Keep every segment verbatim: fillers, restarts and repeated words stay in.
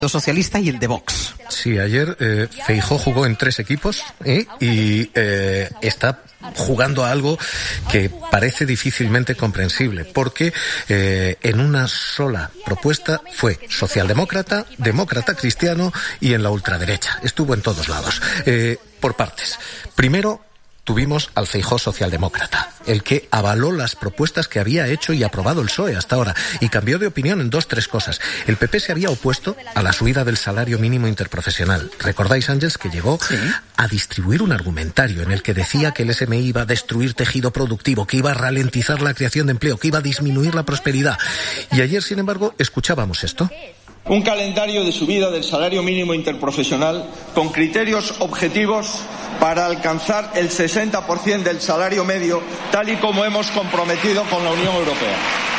Socialista y el de Vox. Sí, ayer eh, Feijóo jugó en tres equipos ¿eh? y eh, está jugando a algo que parece difícilmente comprensible, porque eh, en una sola propuesta fue socialdemócrata, demócrata cristiano y en la ultraderecha. Estuvo en todos lados. Eh, por partes. Primero, tuvimos al Feijóo socialdemócrata, el que avaló las propuestas que había hecho y aprobado el P S O E hasta ahora, y cambió de opinión en dos, tres cosas. El P P se había opuesto a la subida del salario mínimo interprofesional. ¿Recordáis, Ángels, que llegó sí. a distribuir un argumentario en el que decía que el S M I iba a destruir tejido productivo, que iba a ralentizar la creación de empleo, que iba a disminuir la prosperidad? Y ayer, sin embargo, escuchábamos esto. Un calendario de subida del salario mínimo interprofesional con criterios objetivos para alcanzar el sesenta por ciento del salario medio, tal y como hemos comprometido con la Unión Europea.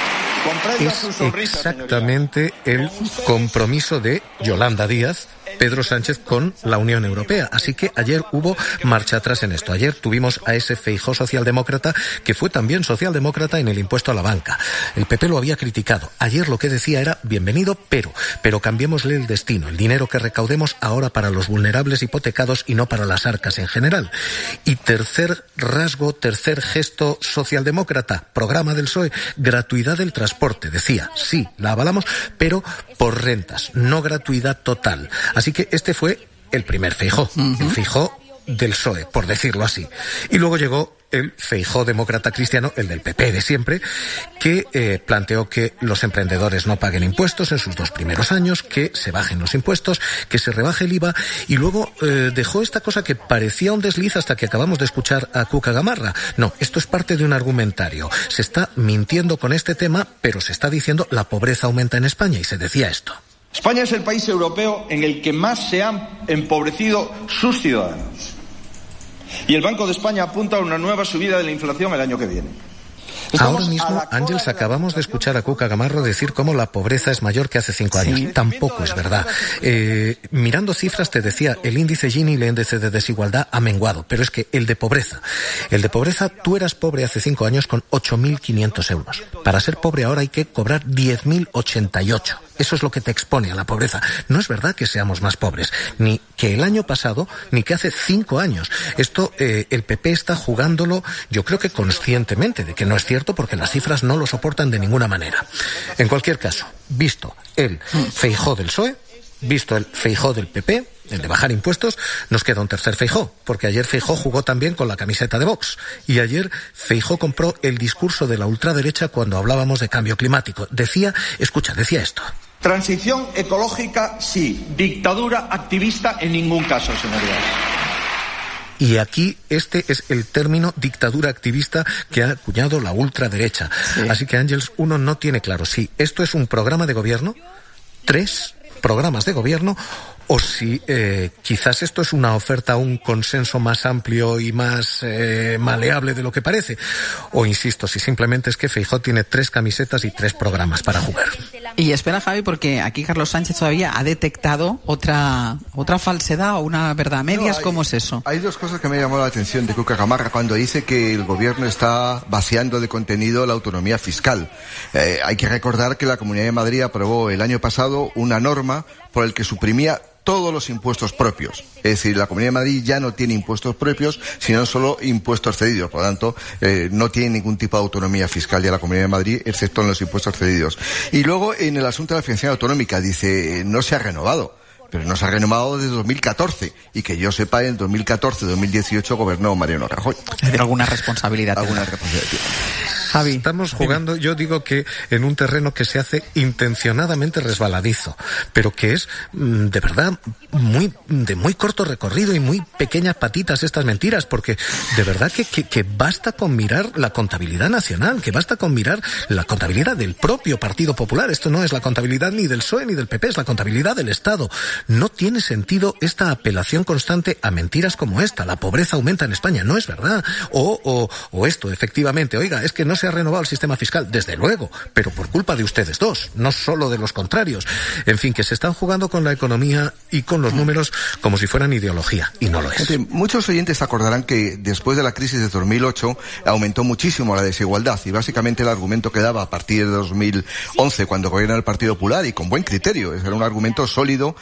Es exactamente el compromiso de Yolanda Díaz, Pedro Sánchez con la Unión Europea. Así que ayer hubo marcha atrás en esto. Ayer tuvimos a ese Feijóo socialdemócrata que fue también socialdemócrata en el impuesto a la banca. El P P lo había criticado. Ayer lo que decía era bienvenido, pero, pero cambiémosle el destino. El dinero que recaudemos ahora para los vulnerables hipotecados y no para las arcas en general. Y tercer rasgo, tercer gesto socialdemócrata, programa del P S O E, gratuidad del transporte. Decía, sí, la avalamos, pero por rentas, no gratuidad total. Así que este fue el primer Feijóo, uh-huh. el Feijóo del P S O E, por decirlo así. Y luego llegó el Feijóo demócrata cristiano, el del P P de siempre, que eh, planteó que los emprendedores no paguen impuestos en sus dos primeros años, que se bajen los impuestos, que se rebaje el I V A, y luego eh, dejó esta cosa que parecía un desliz hasta que acabamos de escuchar a Cuca Gamarra. No, esto es parte de un argumentario. Se está mintiendo con este tema, pero se está diciendo la pobreza aumenta en España, y se decía esto. España es el país europeo en el que más se han empobrecido sus ciudadanos. Y el Banco de España apunta a una nueva subida de la inflación el año que viene. Ahora mismo, Ángels, acabamos de escuchar a Cuca Gamarra decir cómo la pobreza es mayor que hace cinco años. Sí. Tampoco es verdad. Eh, mirando cifras, te decía, el índice Gini y el índice de desigualdad ha menguado, pero es que el de pobreza, el de pobreza, tú eras pobre hace cinco años con ocho mil quinientos euros. Para ser pobre ahora hay que cobrar diez mil ochenta y ocho. Eso es lo que te expone a la pobreza. No es verdad que seamos más pobres, ni que el año pasado, ni que hace cinco años. Esto, eh, el P P está jugándolo, yo creo que conscientemente, de que no es cierto, porque las cifras no lo soportan de ninguna manera. En cualquier caso, visto el Feijóo del P S O E, visto el Feijóo del P P, el de bajar impuestos, nos queda un tercer Feijóo, porque ayer Feijóo jugó también con la camiseta de Vox, y ayer Feijóo compró el discurso de la ultraderecha cuando hablábamos de cambio climático. Decía, escucha, decía esto. Transición ecológica, sí. Dictadura activista, en ningún caso, señorías. Y aquí este es el término dictadura activista que ha acuñado la ultraderecha. Sí. Así que, Ángels, uno no tiene claro si esto es un programa de gobierno, tres programas de gobierno, o si eh, quizás esto es una oferta a un consenso más amplio y más eh, maleable de lo que parece. O, insisto, si simplemente es que Feijóo tiene tres camisetas y tres programas para jugar. Y espera, Javi, porque aquí Carlos Sánchez todavía ha detectado otra otra falsedad o una verdad a medias. No, hay, ¿cómo es eso? Hay dos cosas que me llamó la atención de Cuca Gamarra cuando dice que el gobierno está vaciando de contenido la autonomía fiscal. Eh, hay que recordar que la Comunidad de Madrid aprobó el año pasado una norma por el que suprimía todos los impuestos propios. Es decir, la Comunidad de Madrid ya no tiene impuestos propios, sino solo impuestos cedidos. Por lo tanto, eh, no tiene ningún tipo de autonomía fiscal ya la Comunidad de Madrid, excepto en los impuestos cedidos. Y luego, en el asunto de la financiación autonómica, dice, no se ha renovado. Pero no se ha renovado desde dos mil catorce. Y que yo sepa, en dos mil catorce dos mil dieciocho gobernó Mariano Rajoy. Es decir, alguna responsabilidad. Alguna responsabilidad. Javi. Estamos jugando, yo digo que en un terreno que se hace intencionadamente resbaladizo, pero que es de verdad muy de muy corto recorrido y muy pequeñas patitas estas mentiras, porque de verdad que, que, que basta con mirar la contabilidad nacional, que basta con mirar la contabilidad del propio Partido Popular. Esto no es la contabilidad ni del P S O E ni del P P, es la contabilidad del Estado. No tiene sentido esta apelación constante a mentiras como esta. La pobreza aumenta en España, no es verdad. O, o, o esto, efectivamente, oiga, es que no se se ha renovado el sistema fiscal, desde luego, pero por culpa de ustedes dos, no solo de los contrarios. En fin, que se están jugando con la economía y con los números como si fueran ideología, y no lo es. Muchos oyentes acordarán que después de la crisis de dos mil ocho aumentó muchísimo la desigualdad, y básicamente el argumento que daba a partir de dos mil once, cuando gobierna el Partido Popular, y con buen criterio, era un argumento sólido